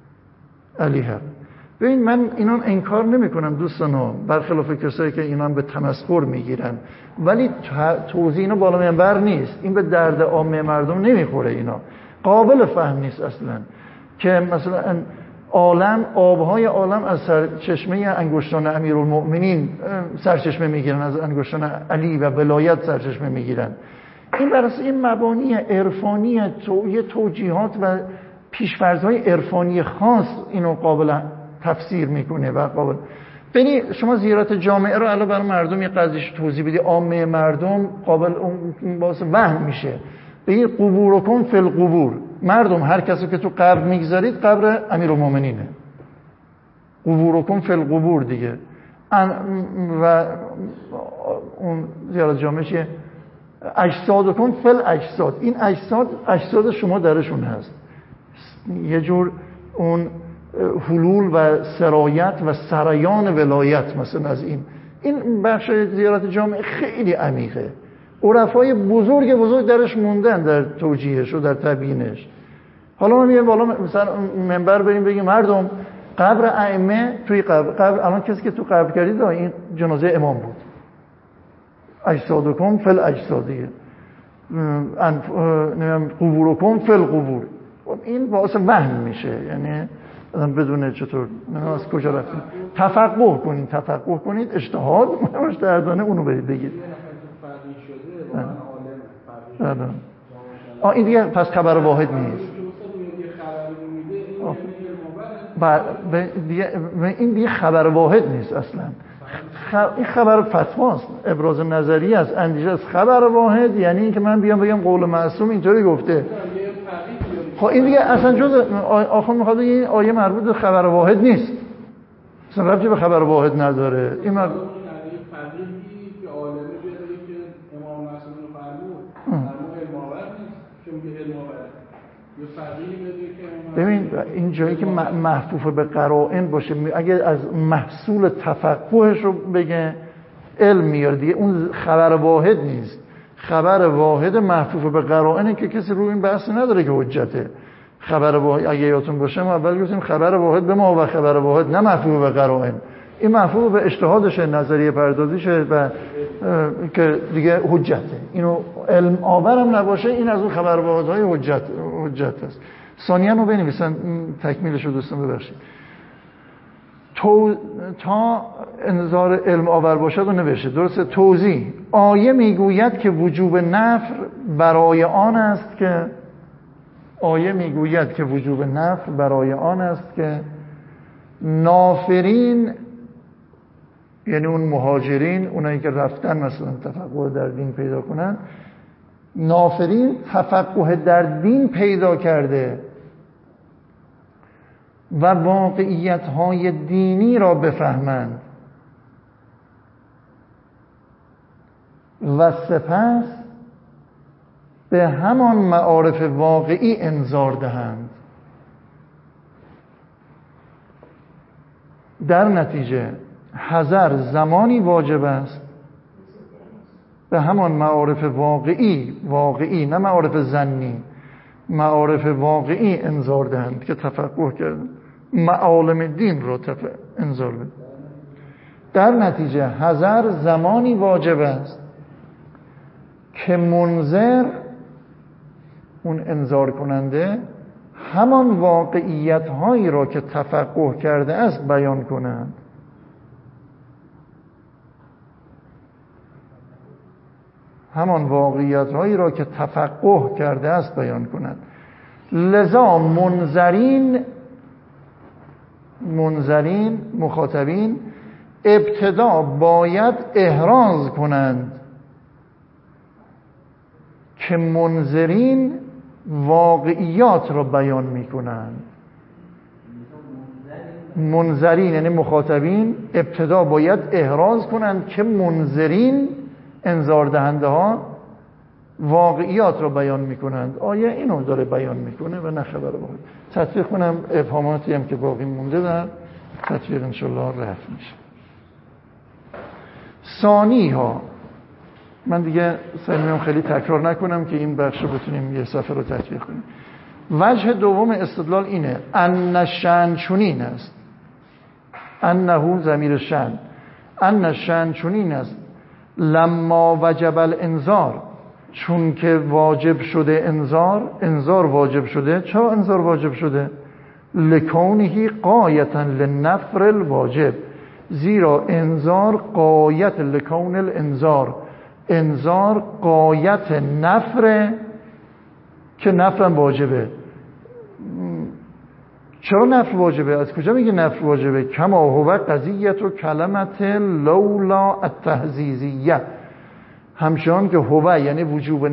ببین من اینان انکار نمی کنم دوستانو، برخلاف کسایی که اینان به تمسخر میگیرن، ولی توضیح اینا بالا منبر نیست، این به درد عامه مردم نمیخوره، اینا قابل فهم نیست اصلا. که مثلا آبهای عالم از سرچشمه انگشتان امیرالمؤمنین سرچشمه میگیرن، از انگشتان علی و ولایت سرچشمه میگیرن. این برای این مبانی عرفانی یه توجیهات و پیش‌فرض‌های عرفانی خاص اینو قابل تفسیر میکنه و قابل. ببین شما زیارت جامعه رو الان برای مردم یه قضیهش توضیح بدی، عامه مردم قابل واسه وهم میشه. بگید قبورکم فی القبور، مردم هر کسی که تو قبر میگذارید قبر امیرالمومنینه، قبورکم فی القبور دیگه. و اون زیارت جامعه چیه؟ اجسادکم فی الاجساد، این اجساد شما درشون هست. یه جور اون حلول و سرایت و سریان ولایت مثلا از این بخش زیارت جامعه خیلی عمیقه. عرفای بزرگ درش موندن در توجیهش و در تبیینش. حالا ما میگیم بالا مثلا منبر بریم بگیم مردم قبر ائمه توی قبر الان کسی که تو قبر کردید این جنازه امام بود، اجسادکم فی الاجسادیه. قبورکم فی القبور. این باعث وهم میشه، یعنی آدم بدونه چطور از کجا رفتیم. تفقه کنید اجتهاد مجتهدانه اونو بگید. این دیگه پس خبر واحد نیست. این دیگه خبر واحد نیست اصلا. این خبر فتواست، ابراز نظریه است، اندیشه است. خبر واحد یعنی این که من بیام بگم قول معصوم اینطوری گفته. خب این دیگه اصلا جز آخر میخواد این آیه مربوط به خبر واحد نیست، اصلا ربطی به خبر واحد نداره. این ببین این جایی که محفوف به قرائن باشه، اگه از محصول تفقهش رو بگه علم میاره دیگه، اون خبر واحد نیست. خبر واحد محفوف به قرائنه که کسی روی این بحث نداره که حجته. خبر واحد اگه یادتون باشه ما اول گفتیم خبر واحد به ما و خبر واحد نه محفوف به قرائن. این محفوظ به اجتهادشه، نظریه پردازیشه و که دیگه حجته. اینو علم آورم نباشه این از اون خبر واحدهای حجت است. ثانیاً رو بنویسن تکمیلش رو دوستان ببخشید. تا انذار علم آور باشد و نوشته. درسته؟ توضیح. آیه میگوید که وجوب نفر برای آن است که نافرین، یعنی اون مهاجرین، اونایی که رفتن مثلا تفقه در دین پیدا کنن، نافرین تفقه در دین پیدا کرده و واقعیت‌های دینی را بفهمند و سپس به همان معارف واقعی انذار دهند. در نتیجه حذر زمانی واجب است به همان معارف واقعی نه معارف ظنی، معارف واقعی انذار دهند که تفقه کردن، معالم دین رو انذار بدن. در نتیجه حذر زمانی واجب است که منذر، اون انذار کننده، همان واقعیت هایی را که تفقه کرده است بیان کنند. همان واقعیت هایی را که تفقه کرده است بیان کنند. لذا منذرین مخاطبین ابتدا باید احراز کنند که منذرین واقعیات را بیان می کنند. منذرین یعنی مخاطبین ابتدا باید احراز کنند که منذرین انذار دهنده ها واقعیات را بیان می کنند. آیه اینو داره بیان میکنه و نه خبر واحد. تطبیق کنم ابهاماتی هم که باقی مونده در تطبیق انشالله رفت میشه. ثانی ها، من دیگه سعی می‌کنم خیلی تکرار نکنم که این بخش رو بتونیم یه صفحه رو تطبیق کنیم. وجه دوم استدلال اینه ان شأن چنین است، انه ضمیر شأن، ان شأن چنین است لما وجب الانذار، چون که واجب شده انذار واجب شده. چرا انذار واجب شده؟ لکونه قایتا للنفر الواجب، زیرا انذار قایت لکون انذار قایت نفر که نفرم واجبه. چرا نفر واجبه؟ از کجا میگه نفر واجبه؟ کما هو قضیت و کلمت لولا التحزیزیه، همچنان که هو یعنی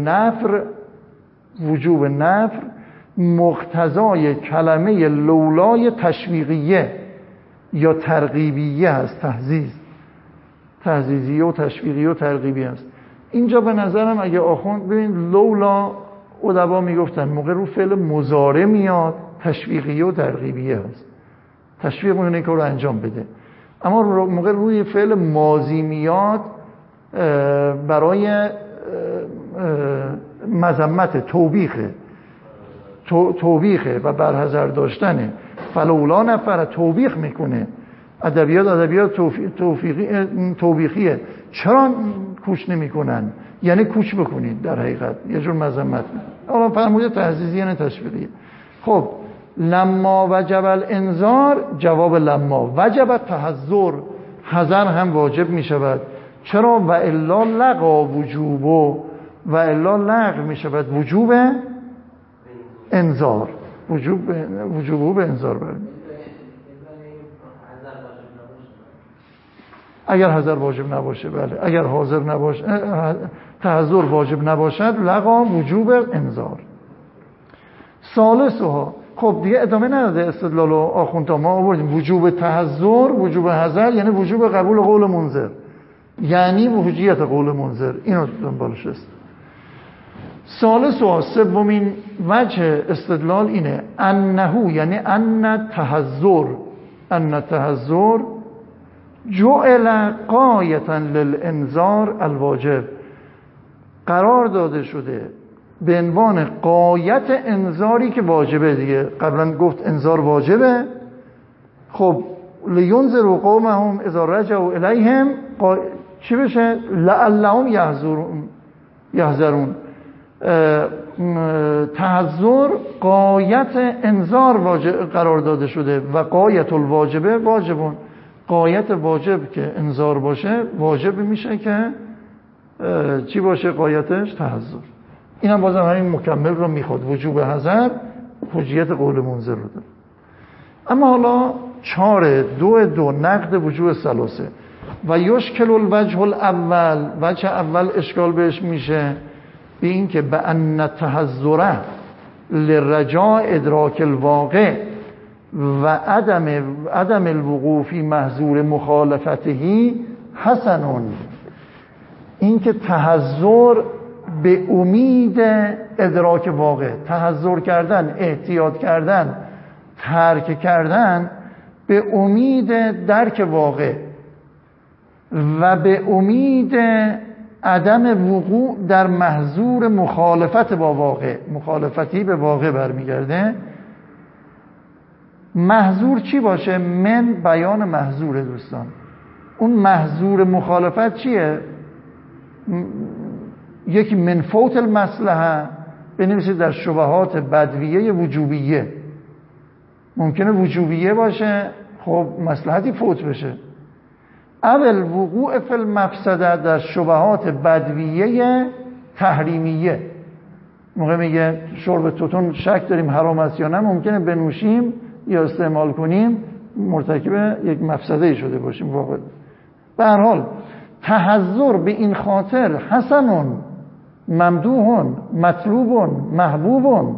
وجوب نفر مقتضای کلمه لولای تشویقیه یا ترغیبیه است. تحزیزیه و تشویقیه و ترغیبیه است. اینجا به نظرم اگه آخوند ببین لولا ادبا میگفتن موقع رو فعل مضارع میاد تشویقیه و ترغیبیه است، تشویق میونه که رو انجام بده. اما موقع روی فعل ماضی میاد برای مذمت، توبیخه و برحذر داشتنه. فلولا نفر توبیخ میکنه. ادبیات توبیخیه. چرا کوچ نمیکنن، یعنی کوچ بکنید در حقیقت یه جور مذمت. حالا فرموده تهذیزی یعنی تشویقی. خب لما وجب الانذار، جواب لما وجب تحذر، حذر هم واجب می شود. چرا؟ و الا لغا وجوبو، و الا لغو می شود وجوب انذار، وجوبو به انذار برمید. اگر حذر واجب نباشه، بله اگر حاضر نباشه، تحذر واجب نباشد، لغا وجوب انذار. ثالثها، خب دیگه ادامه نداده استدلال آخوندها، ما آوردیم وجوب تحذر، وجوب حذر یعنی وجوب قبول قول منذر، یعنی حجیت قول منذر، اینو دنبالش است. ثالثها، سومین وجه استدلال اینه انه، یعنی ان تحذر جعل غایة للانذار الواجب، قرار داده شده به عنوان غایت انذاری که واجبه. دیگه قبلا گفت انذار واجبه، خب لینذروا قومهم اذا رجعوا الیهم، چی بشه؟ لعلهم یحذرون. تحذر غایت انذار قرار داده شده و غایت الواجبه واجبون، غایت واجب که انذار باشه واجب میشه که چی باشه غایتش؟ تحذر. این هم بازم همین مکمل رو میخواد، وجوب حذر حجیت قول منذر رو داره. اما حالا 4.2 نقد وجوب ثلاثه و یشکل الوجه الاول، وجه اول اشکال بهش میشه به این که به ان تحذر لرجاء ادراک الواقع و عدم الوقوع فی محظور مخالفته حسنون، این که تحذر به امید ادراک واقع، تحذر کردن، احتیاط کردن، ترک کردن به امید درک واقع و به امید عدم وقوع در محظور مخالفت با واقع، مخالفتی به واقع برمیگرده. محظور چی باشه؟ من بیان محظور دوستان، اون محظور مخالفت چیه؟ یکی من فوت المصلحه، بنویسید در شبهات بدویه وجوبیه، ممکنه وجوبیه باشه خب مصلحتی فوت بشه. اول وقوع فی المفسده در شبهات بدویه تحریمیه، موقع میگه شرب توتون شک داریم حرام است یا نه، ممکنه بنوشیم یا استعمال کنیم مرتکب یک مفسده شده باشیم واقعا. به هر حال تحذر به این خاطر حسنون، ممدوحون، مطلوبون، محبوبون،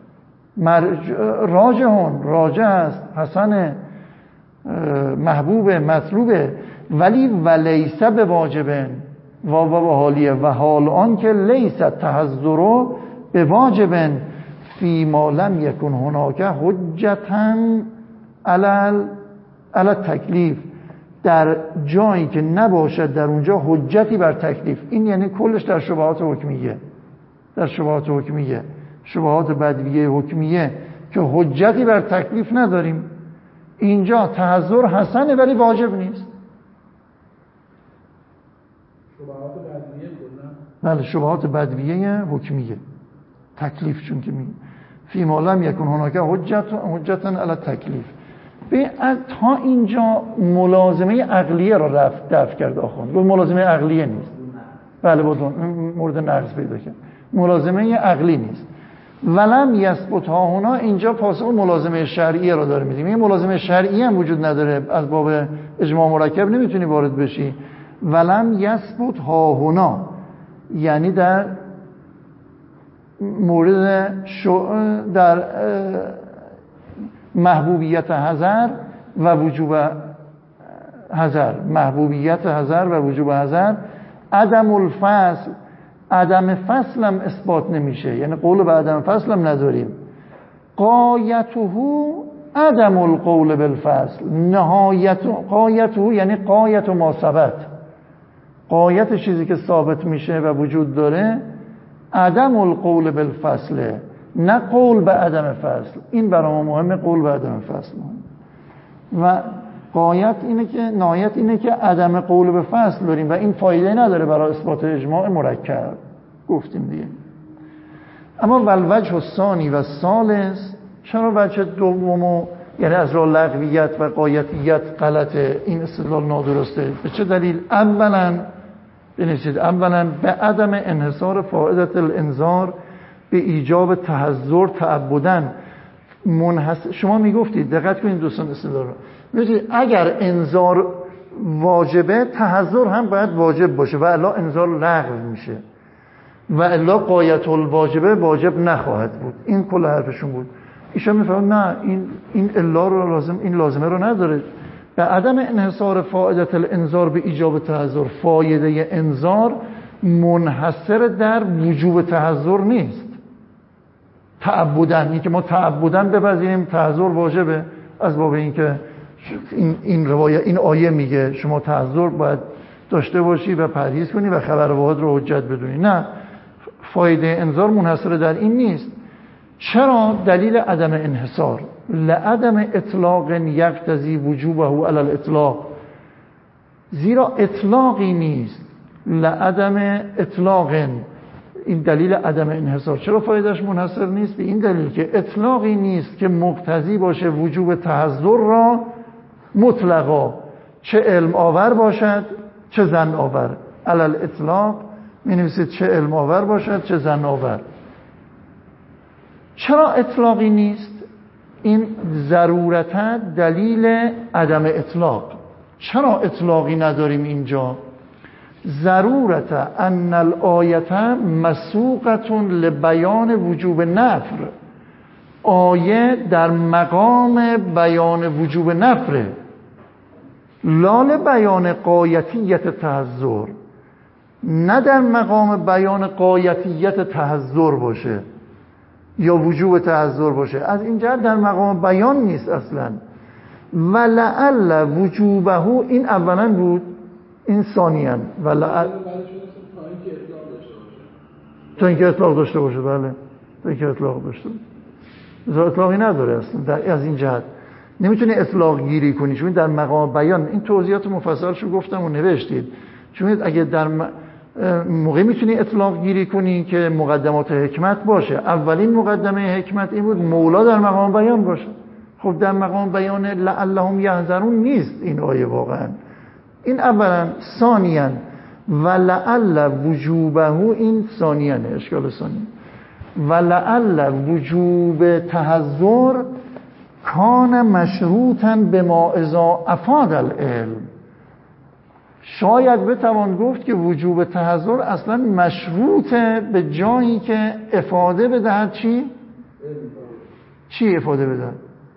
راجحون، راجح است، حسن، محبوب، مطلوبه، ولی ولیس به واجبن، واو و حالیه، و حال آن که لیس تحذر به واجبن فی ما لم یکن هناک حجتا علی تکلیف، در جایی که نباشد در اونجا حجتی بر تکلیف. این یعنی کلش در شبهات حکمیه، در شبهات حکمیه، شبهات بدویه حکمیه که حجتی بر تکلیف نداریم. اینجا تحذر حسنه ولی واجب نیست. شبهات بدویه بله، شبهات بدویه حکمیه، تکلیف چون که میگه فی ما لم یکن هناک حجتا علی تکلیف. تا اینجا ملازمه عقلیه را دفع کرد آخوند، گفت ملازمه عقلیه نیست. بله بدون مورد نقض پیدا کرد، ملازمه عقلی نیست. ولم یثبت ها هنا، اینجا پاسخ ملازمه شرعیه را داره میدیم. این ملازمه شرعی هم وجود نداره، از باب اجماع مرکب نمیتونی وارد بشی. ولم یثبت ها هنا یعنی در مورد در محبوبیت حذر و وجوب حذر، محبوبیت حذر و وجوب حذر، عدم الفصل، عدم فصل هم اثبات نمیشه، یعنی قول به عدم فصل هم نداریم. غایته عدم القول بالفصل، غایته یعنی غایت ما ثبت، غایت چیزی که ثابت میشه و وجود داره عدم القول بالفصل، نه قول به عدم فصل. این برای ما مهمه، قول به عدم فصل مهم. و غایت اینه که نهایت اینه که عدم قول به فصل داریم و این فایده نداره برای اثبات اجماع مرکب. گفتیم دیگه. اما والوجه الثانی و الثالث، چرا وجه دومو یعنی از راه لغویت و غایتیت غلطه، این استدلال نادرسته؟ به چه دلیل؟ اولا به عدم انحصار فائدة الانذار به ایجاب تحذر تعبدن شما میگفتید، دقت کنید دوستان استدلال رو، میگفتید اگر انذار واجبه تحذر هم باید واجب باشه و الا انذار لغو میشه و الا غایت الواجبه واجب نخواهد بود. این کل حرفشون بود. ایشان میفهمن نه، این الا رو این لازمه رو نداره. به عدم انحصار فائدة الانذار به ایجاب تحذر، فایده انذار منحصر در وجوب تحذر نیست. تعبدن، این که ما تعبدن بپذیریم تحذر واجبه، از باب این که این روایت این آیه میگه شما تحذر باید داشته باشی و پرهیز کنی و خبر واحد رو حجت بدونی. نه، فایده انذار منحصر در این نیست. چرا؟ دلیل عدم انحصار، لعدم اطلاق یقتضی وجوبه علی الاطلاق، زیرا اطلاقی نیست. لعدم اطلاق، این دلیل عدم انحصار. چرا فایدهش منحصر نیست؟ به این دلیل که اطلاقی نیست که مقتضی باشه وجوب تحذر را مطلقا، چه علم آور باشد چه ظن آور. علی الاطلاق می نویسید چه علم آور باشد چه ظن آور. چرا اطلاقی نیست؟ این ضرورتا دلیل عدم اطلاق. چرا اطلاقی نداریم اینجا؟ ضرورتا ان الآیه مسوقة لبیان وجوب نفر، آیه در مقام بیان وجوب نفره، لا بیان غایتیت تحذر، نه در مقام بیان غایتیت تحذر باشه یا وجوب تحذر باشه. از این جهت در مقام بیان نیست اصلا. ولعل وجوبه، این اولا بود، این ثانیاً ولعل تا اینکه اطلاق داشته باشه. بله، تا اینکه اطلاق داشته باشه. اطلاقی نداره اصلا. از این جهت نمیتونی اطلاق گیری کنی، چون در مقام بیان این توضیحات مفصلشو گفتم و نوشتید. چون اگه در موقع میتونی اطلاق گیری کنی که مقدمات حکمت باشه. اولین مقدمه حکمت این بود مولا در مقام بیان باشه. خب در مقام بیان لعلهم یحذرون نیست این آیه واقعا. این اولا. ثانیاً ولعل وجوبه، این ثانیاً اشکال ثانی. ولعل وجوب تحذر کان مشروطاً بما اذا افاد العلم، شاید بتوان گفت که وجوب تحذر اصلا مشروطه به جایی که افاده بدهد. چی افاده بدهد؟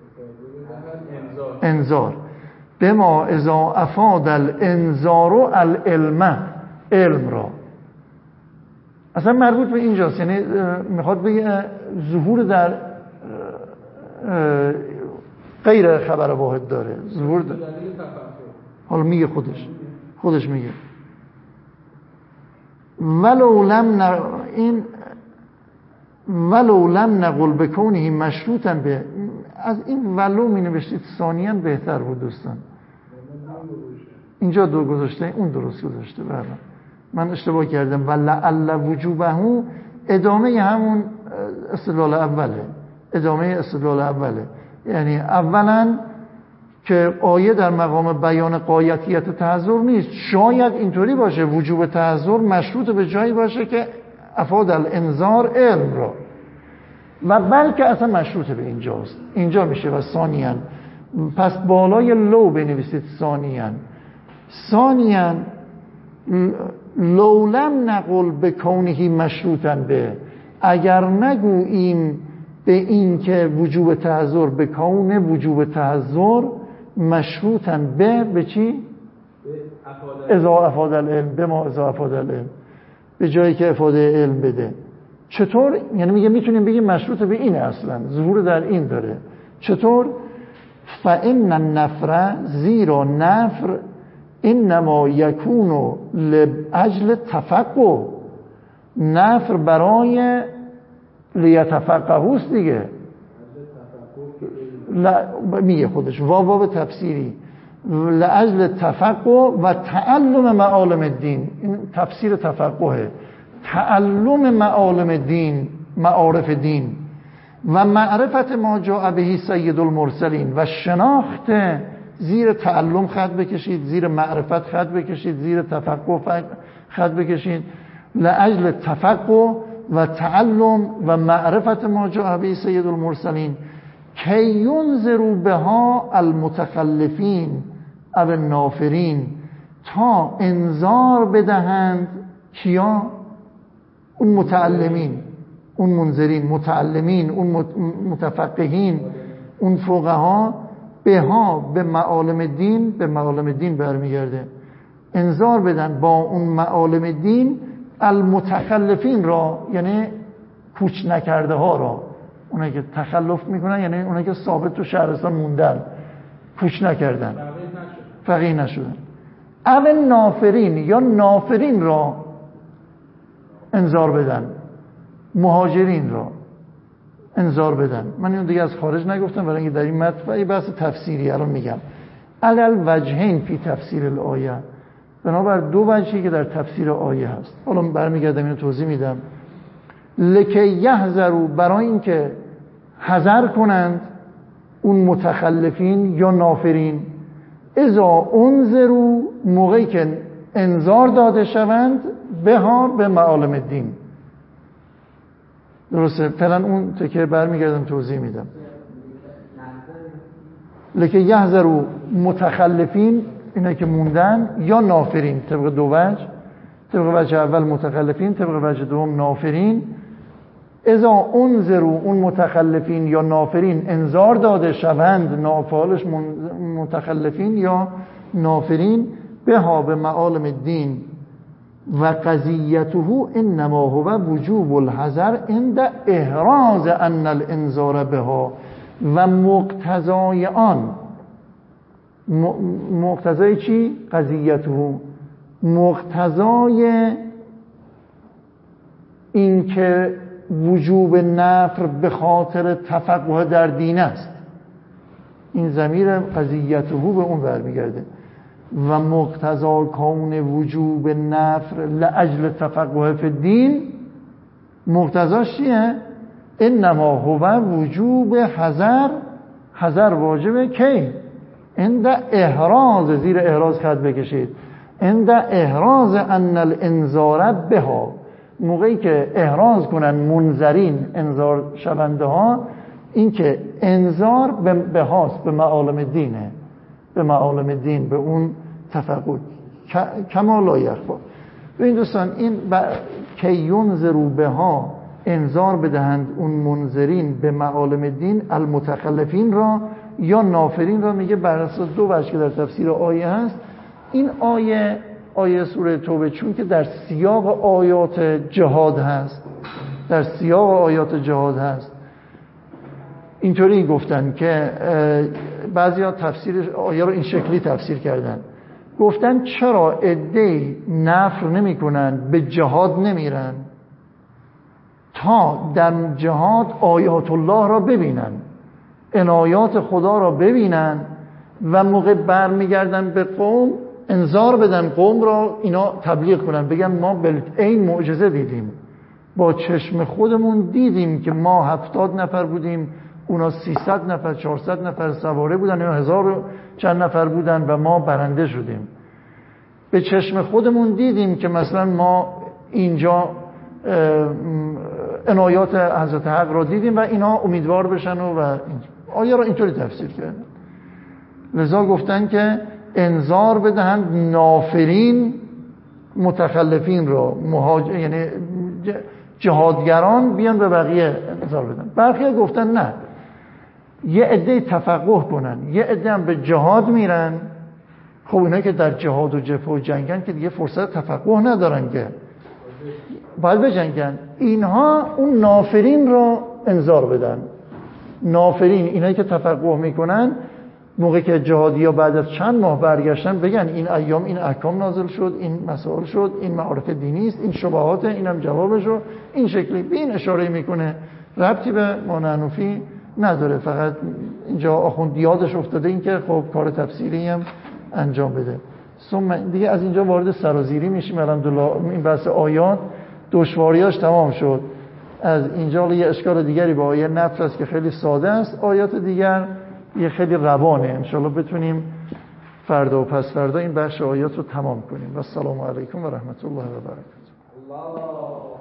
انذار. بما اذا افاد الانذار العلم، علم را. اصلا مربوط به اینجاست، یعنی میخواد بگه ظهور در غیر خبر واحد داره، ظهور در. حالا میگه خودش میگه ولو لم نقل بکونه مشروطا به، از این ولو می نوشتید ثانیاً بهتر بود دوستان. اینجا دو گذاشته، اون درست گذاشته. بله من اشتباه کردم. ولعل وجوبه ادامه همون استدلال اوله. یعنی اولا که آیه در مقام بیان غایتیت تحذر نیست. شاید اینطوری باشه وجوب تحذر مشروط به جایی باشه که افاد الانذار علم را، و بلکه اصلا مشروط به اینجاست. اینجا میشه. و ثانیاً، پس بالای لو بنویسید ثانیاً لو لم نقل بکونه مشروطاً به، اگر نگوییم به این که وجوب تحذر به کون وجوب تحذر مشروطاً به چی؟ اذا افاد العلم، به ما اذا افاد العلم، به جایی که افاده علم بده. چطور؟ یعنی میگه میتونیم بگیم مشروط به اینه، اصلا ظهور در این داره. چطور؟ فإن النفر، زیرا نفر انما یکون لاجل تفقه، نفر برای لیتفقهوا است دیگه. میگه خودش واو تفسیری، لأجل تفقه و تعلم معالم الدین. این تفسیر تفقهه، تعلم معالم دین، معارف دین و معرفت ما جاء به سید المرسلین و شناخت. زیر تعلم خط بکشید، زیر معرفت خط بکشید، زیر تفقه خط بکشید. لأجل تفقه و تعلم و معرفت ما جاء به سید المرسلین کی ینذروا بها المتخلفین او النافرین، تا انذار بدهند کیا؟ اون متعلمین، اون منذرین، متعلمین، اون متفقهین، اون فقها، بها به معالم دین، به معالم دین برمیگرده، انذار بدن با اون معالم دین المتخلفین را، یعنی کوچ نکرده ها را، اونایی که تخلف میکنن یعنی اونایی که ثابت تو شهرستان موندن، کوچ نکردن، فقیه نشدن. او نافرین، یا نافرین را انذار بدن، مهاجرین را انذار بدن. من اینو دیگه از خارج نگفتم برای اینکه در این مطلب بحث تفسیری الان میگم. علل وجهین فی تفسیر الآیه، بنابر دو وجهی که در تفسیر آیه هست. حالا برمیگردم اینو توضیح میدم. لکی یحذروا، برای اینکه حذر کنند اون متخلفین یا نافرین، اذا انذروا، موقعی که انذار داده شوند، بها به معالم الدین. درسته؟ فعلا اون تکه برمیگردم توضیح میدم. لکه یحذروا متخلفین، اینا که موندن، یا نافرین، طبق دو وجه. طبق وجه اول متخلفین، طبق وجه دوم نافرین. اذا انذروا، اون متخلفین یا نافرین انذار داده شوند، نافعالش متخلفین یا نافرین، بها به معالم الدین و قضیته انما هو وجوب الحذر عند احراز ان الانذار بها، و مقتضای آن، مقتضای چی؟ قضیته، مقتضای این که وجوب نفر به خاطر تفقه در دین است. این ضمیر قضیته به اون برمیگرده. و مقتضا کون وجوب نفر لاجل تفقه فی الدین، مقتضاش چیه؟ انما هو وجوب حذر، حذر واجبه کی؟ عند احراز، زیر احراز خط بکشید، عند احراز ان الانذار بها، موقعی که احراز کنن منذرین، انذار شونده ها، این که انذار به هاست، به معالم دینه، به معالم دین، به اون تفقد کما لا یخفا. ببین دوستان، این که ینذروا بها، انذار بدهند اون منذرین به معالم دین، المتخلفین را یا نافرین را، میگه بر اساس دو وجه که در تفسیر آیه هست. این آیه سوره توبه چون که در سیاق آیات جهاد هست، در سیاق آیات جهاد هست، اینطوری گفتن که بعضیا تفسیر آیه رو این شکلی تفسیر کردن، گفتن چرا عده‌ای نفر نمی کنن، به جهاد نمیرن تا در جهاد آیات الله را ببینن، عنایات خدا را ببینن، و موقع برمیگردن به قوم انذار بدن قوم را، اینا تبلیغ کنن، بگن ما این معجزه دیدیم، با چشم خودمون دیدیم که ما 70 نفر بودیم، اونا 300 نفر 400 نفر سواره بودن، یا 1000 چند نفر بودن و ما برنده شدیم. به چشم خودمون دیدیم که مثلا ما اینجا عنایات حضرت حق را دیدیم و اینا امیدوار بشن و آیه را اینطوری تفسیر کردن. لذا گفتن که انذار بدهند نافرین، متخلفین را، یعنی جهادگران بیان به بقیه انذار بدن. بقیه گفتن نه، یه عده تفقه کنن، یه عده هم به جهاد میرن. خب اینا که در جهاد و جبهه و جنگن که دیگه فرصت تفقه ندارن، که باید بجنگن. اینها اون نافرین را انذار بدن. نافرین، اینایی که تفقه میکنن، موقعی که جهادی ها بعد از چند ماه برگشتن بگن این ایام این احکام نازل شد، این مسائل شد، این معارف دینی است، این شبهات، اینم جوابش رو، این شکلی به این اشاره میکنه. ربطی به مانعنوفی نداره، فقط اینجا آخوند یادش افتاده این که خب کار تفسیری هم انجام بده. ثم دیگه از اینجا وارد سرازیری میشیم. الحمدلله این بحث آیات دشواریاش تمام شد. از اینجا یه اشکال دیگری با آیه نفر است که خیلی ساده است. آیات دیگر یه خیلی روانه. انشالله بتونیم فردا و پس فردا این بخش آیات رو تمام کنیم. و السلام علیکم و رحمت الله و برکاته.